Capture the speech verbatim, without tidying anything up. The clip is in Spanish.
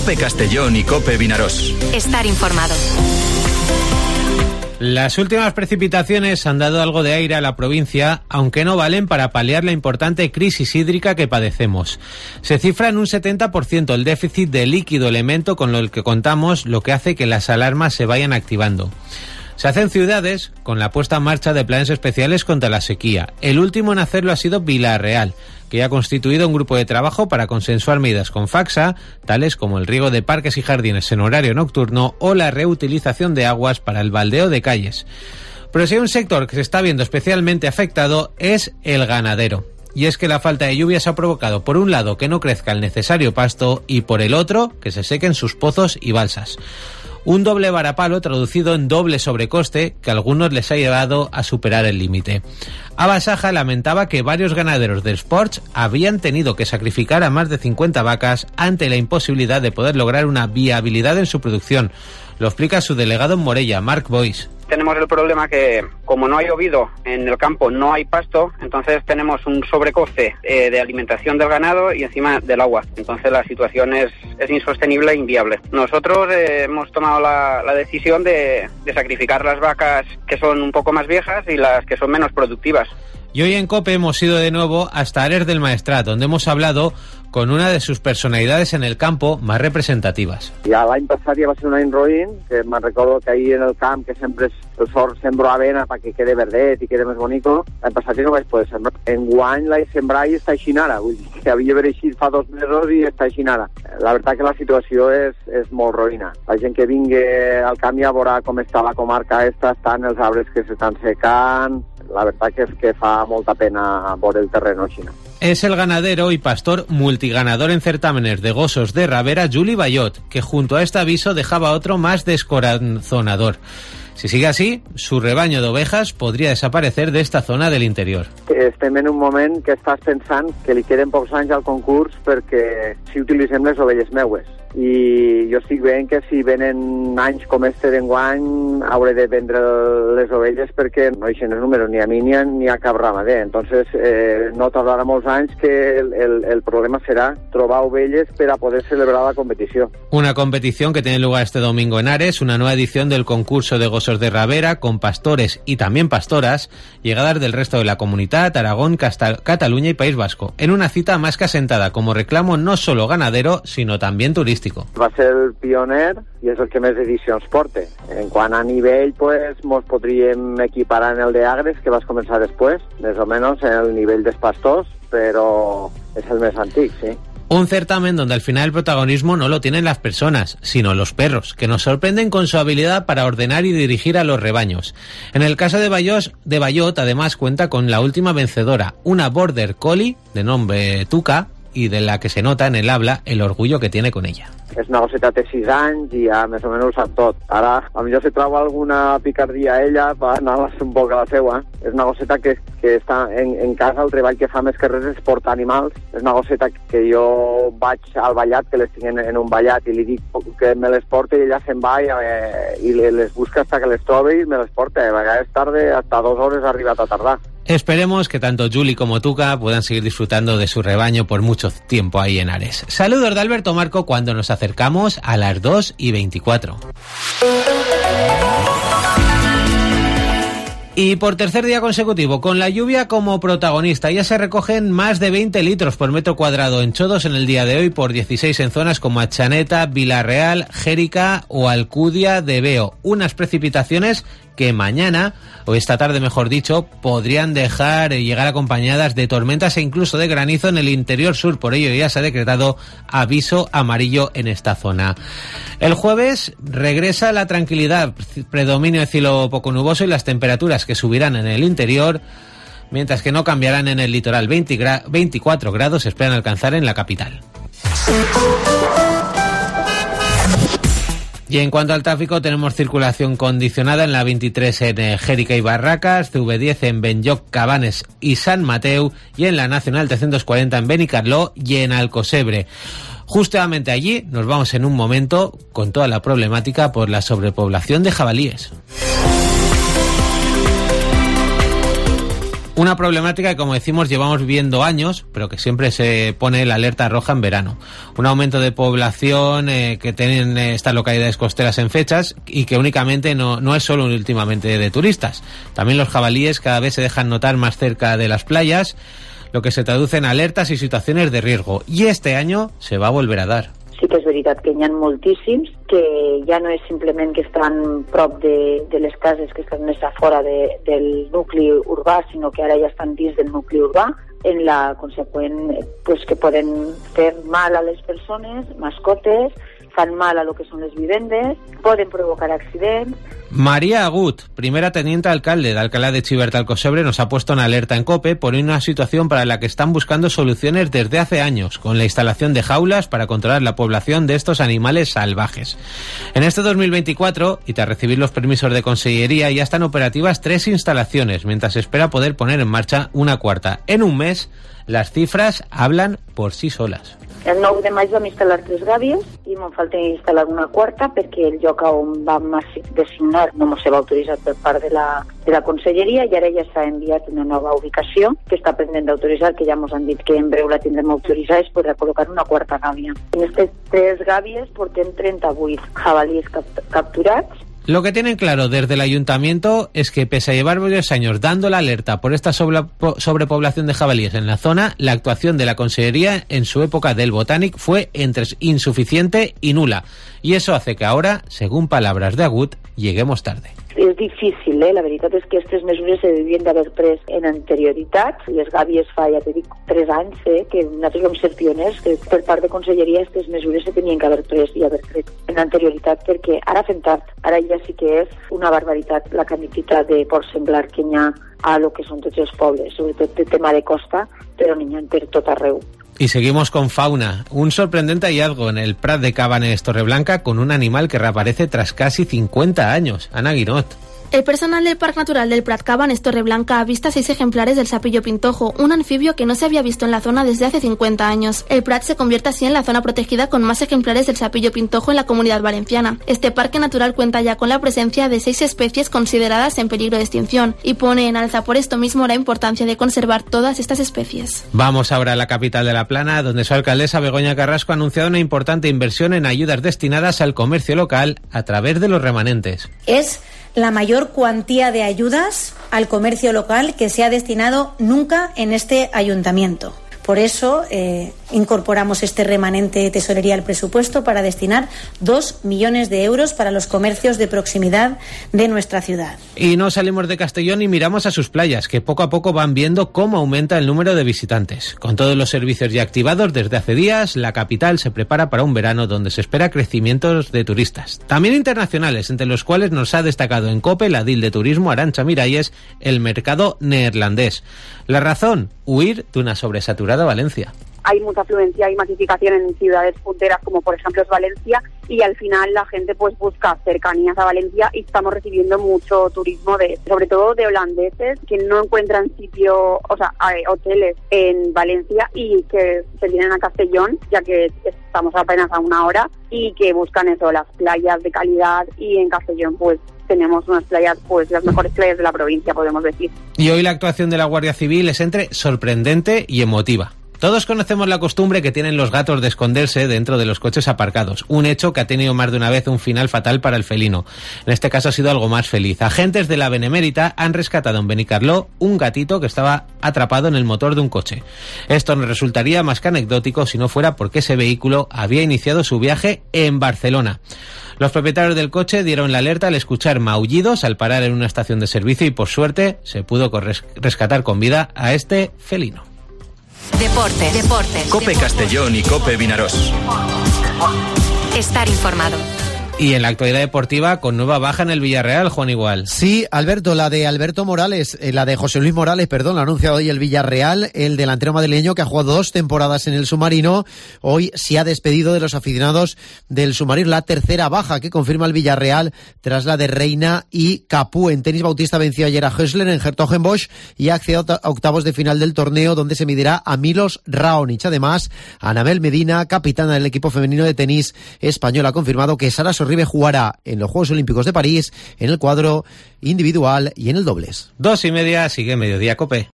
COPE Castellón y COPE Vinarós. Estar informado. Las últimas precipitaciones han dado algo de aire a la provincia, aunque no valen para paliar la importante crisis hídrica que padecemos. Se cifra en un setenta por ciento el déficit de líquido elemento con el que contamos, lo que hace que las alarmas se vayan activando. Se hacen ciudades con la puesta en marcha de planes especiales contra la sequía. El último en hacerlo ha sido Vila-real, que ya ha constituido un grupo de trabajo para consensuar medidas con Facsa, tales como el riego de parques y jardines en horario nocturno o la reutilización de aguas para el baldeo de calles. Pero si hay un sector que se está viendo especialmente afectado es el ganadero. Y es que la falta de lluvias ha provocado, por un lado, que no crezca el necesario pasto y, por el otro, que se sequen sus pozos y balsas. Un doble varapalo traducido en doble sobrecoste que a algunos les ha llevado a superar el límite. Abasaja lamentaba que varios ganaderos del Sports habían tenido que sacrificar a más de cincuenta vacas ante la imposibilidad de poder lograr una viabilidad en su producción. Lo explica su delegado en Morella, Marc Boix. Tenemos el problema que, como no ha llovido en el campo, no hay pasto, entonces tenemos un sobrecoste eh, de alimentación del ganado y encima del agua. Entonces la situación es, es insostenible e inviable. Nosotros eh, hemos tomado la, la decisión de, de sacrificar las vacas que son un poco más viejas y las que son menos productivas. Y hoy en COPE hemos ido de nuevo hasta Ares del Maestrat, donde hemos hablado con una de sus personalidades en el campo más representativas. Ja l'any passat ja va ser un any roïn, que me'n recordo que ahir en el camp, que sempre el sort sembro avena perquè quede verdet i quede més bonico, l'any passat ja no vaig poder sembrar. Enguany l'he sembrat i està així ara, vull dir que havia d'haver eixit fa dos mesos i està així ara. La veritat que la situació és, és molt roïna. La gent que vingui al camp ja veurà com està la comarca esta, estan els arbres que s'estan secant. La verdad que es que fa molta pena por el terreno chino. Es el ganadero y pastor multiganador en certámenes de gozos de Ravera, Juli Bayot, que junto a este aviso dejaba otro más descorazonador. Si sigue así, su rebaño de ovejas podría desaparecer de esta zona del interior. Estem en un moment que estàs pensant que li queden pocs anys al concurs perquè si utilitzem les ovelles meues. I jo estic veient que si venen anys com este d'enguany hauré de vendre les ovelles perquè no eixen els números ni a mi ni a, ni a cap ramader. Entonces eh, no tardarà molts anys que el, el, el problema serà trobar ovelles per a poder celebrar la competició. Una competición que tiene lugar este domingo en Ares, una nueva edición del concurso de gozos de Ravera con pastores y también pastoras llegadas del resto de la comunidad, Aragón, Casta- Cataluña y País Vasco, en una cita más que asentada como reclamo no solo ganadero, sino también turístico. Va ser el pioner i és el que més edicions porta. En quant a nivell, pues, mos podríem equiparar en el de Agres, que vas començar després, més o menys en el nivell dels pastors, però és el més antic, sí. Un certamen donde al final el protagonismo no lo tienen las personas, sino los perros, que nos sorprenden con su habilidad para ordenar y dirigir a los rebaños. En el caso de Bayot, de Bayot, además cuenta con la última vencedora, una Border Collie de nombre Tuca, y de la que se nota en el habla el orgullo que tiene con ella. És una gosseta té sis anys i ja més o menys ho sap tot. Ara, a millor se troba alguna picardia a ella per anar un poc a la seua. És una gosseta que, que està en, en casa, el treball que fa més que res és portar animals. És una gosseta que jo vaig al ballat, que les tinc en, en un ballat, i li dic que me les porte i ella se'n va i, eh, i les busca hasta que les trobe i me les porta. A vegades tarde, hasta dos hores ha arribat a tardar. Esperemos que tanto Juli como Tuca puedan seguir disfrutando de su rebaño por mucho tiempo ahí en Ares. Saludos de Alberto Marco cuando nos acercamos a las dos y veinticuatro. Y por tercer día consecutivo, con la lluvia como protagonista, ya se recogen más de veinte litros por metro cuadrado en Chodos en el día de hoy, por dieciséis en zonas como Atxaneta, Vila-real, Jérica o Alcudia de Veo. Unas precipitaciones que mañana, o esta tarde mejor dicho, podrían dejar llegar acompañadas de tormentas e incluso de granizo en el interior sur. Por ello ya se ha decretado aviso amarillo en esta zona. El jueves regresa la tranquilidad, predominio de cielo poco nuboso y las temperaturas que subirán en el interior, mientras que no cambiarán en el litoral. veinte gra- veinticuatro grados se esperan alcanzar en la capital. Y en cuanto al tráfico, tenemos circulación condicionada en la veintitrés en Jérica y Barracas, C V diez en Benlloc, Cabanes y San Mateu, y en la Nacional trescientos cuarenta en Benicarló y en Alcocebre. Justamente allí nos vamos en un momento con toda la problemática por la sobrepoblación de jabalíes. Una problemática que, como decimos, llevamos viviendo años, pero que siempre se pone la alerta roja en verano. Un aumento de población eh, que tienen estas localidades costeras en fechas y que únicamente no, no es solo últimamente de turistas. También los jabalíes cada vez se dejan notar más cerca de las playas, lo que se traduce en alertas i situaciones de riesgo. I este año se va a volver a dar. Sí que és veritat que hi ha moltíssims, que ja no és simplement que estan prop de, de les cases que estan més a fora de, del nucli urbà, sinó que ara ja estan dins del nucli urbà, en la conseqüent pues, que poden fer mal a les persones, mascotes, fan mal a lo que son les vivendes, poden provocar accidents. María Agut, primera teniente alcalde de Alcalá de Chibertal-Cosebre, nos ha puesto en alerta en COPE por una situación para la que están buscando soluciones desde hace años, con la instalación de jaulas para controlar la población de estos animales salvajes. En este dos mil veinticuatro, y tras recibir los permisos de consellería, ya están operativas tres instalaciones, mientras se espera poder poner en marcha una cuarta. En un mes, las cifras hablan por sí solas. El nou de maig vam instal·lar tres gàbies i me'n falta instal·lar una quarta perquè el lloc on vam designar no se va autoritzar per part de la, de la conselleria i ara ja s'ha enviat una nova ubicació que està pendent d'autoritzar, que ja ens han dit que en breu la tindrem autoritzada, es podrà col·locar una quarta gàbia. En aquestes tres gàbies portem trenta-vuit jabalíes cap capturats. Lo que tienen claro desde el ayuntamiento es que, pese a llevar varios años dando la alerta por esta sobrepoblación de jabalíes en la zona, la actuación de la consellería en su época del Botànic fue entre insuficiente y nula. Y eso hace que ahora, según palabras de Agut, lleguemos tarde. És difícil, eh? La veritat és que aquestes mesures se devien d'haver pres en anterioritat. Les gàbies fa, ja te dic, tres anys, eh? Que nosaltres vam ser pioners, que per part de conselleria aquestes mesures se tenien que haver pres i haver tret en anterioritat, perquè ara fem tard. Ara ja sí que és una barbaritat la quantitat de porc senglar que hi ha a lo que són tots els pobles, sobretot el tema de costa, però n'hi ha per tot arreu. Y seguimos con fauna. Un sorprendente hallazgo en el Prat de Cabanes, Torreblanca, con un animal que reaparece tras casi cincuenta años. Ana Guinot. El personal del Parque Natural del Prat Cabanes Torreblanca ha visto seis ejemplares del sapillo pintojo, un anfibio que no se había visto en la zona desde hace cincuenta años. El Prat se convierte así en la zona protegida con más ejemplares del sapillo pintojo en la Comunidad Valenciana. Este parque natural cuenta ya con la presencia de seis especies consideradas en peligro de extinción y pone en alza por esto mismo la importancia de conservar todas estas especies. Vamos ahora a la capital de La Plana, donde su alcaldesa Begoña Carrasco ha anunciado una importante inversión en ayudas destinadas al comercio local a través de los remanentes. Es la mayor cuantía de ayudas al comercio local que se ha destinado nunca en este ayuntamiento. Por eso eh, incorporamos este remanente de tesorería al presupuesto para destinar dos millones de euros para los comercios de proximidad de nuestra ciudad. Y no salimos de Castellón y miramos a sus playas, que poco a poco van viendo cómo aumenta el número de visitantes. Con todos los servicios ya activados desde hace días, la capital se prepara para un verano donde se espera crecimientos de turistas, también internacionales, entre los cuales nos ha destacado en COPE la edil de turismo Arantxa Miralles, el mercado neerlandés. La razón, huir de una sobresaturada Valencia. Hay mucha afluencia y masificación en ciudades punteras como por ejemplo es Valencia y al final la gente pues busca cercanías a Valencia y estamos recibiendo mucho turismo de, sobre todo de holandeses que no encuentran sitio, o sea, hoteles en Valencia y que se vienen a Castellón ya que estamos apenas a una hora y que buscan eso, las playas de calidad y en Castellón pues tenemos unas playas, pues las mejores playas de la provincia, podemos decir. Y hoy la actuación de la Guardia Civil es entre sorprendente y emotiva. Todos conocemos la costumbre que tienen los gatos de esconderse dentro de los coches aparcados, un hecho que ha tenido más de una vez un final fatal para el felino. En este caso ha sido algo más feliz. Agentes de la Benemérita han rescatado en Benicarló un gatito que estaba atrapado en el motor de un coche. Esto nos resultaría más que anecdótico si no fuera porque ese vehículo había iniciado su viaje en Barcelona. Los propietarios del coche dieron la alerta al escuchar maullidos al parar en una estación de servicio y por suerte se pudo rescatar con vida a este felino. Deportes, deportes. COPE deportes. Castellón y COPE Vinarós. Estar informado. Y en la actualidad deportiva, con nueva baja en el Villarreal, Juan Igual. Sí, Alberto, la de Alberto Morales, eh, la de José Luis Morales, perdón, la ha anunciado hoy el Villarreal, el delantero madrileño que ha jugado dos temporadas en el submarino, hoy se ha despedido de los aficionados del submarino, la tercera baja que confirma el Villarreal tras la de Reina y Capú. En tenis, Bautista venció ayer a Hösler en Hertogenbosch y ha accedido a octavos de final del torneo donde se medirá a Milos Raonic. Además, Anabel Medina, capitana del equipo femenino de tenis español, ha confirmado que Sara Sorribe jugará en los Juegos Olímpicos de París en el cuadro individual y en el dobles. Dos y media, sigue Mediodía COPE.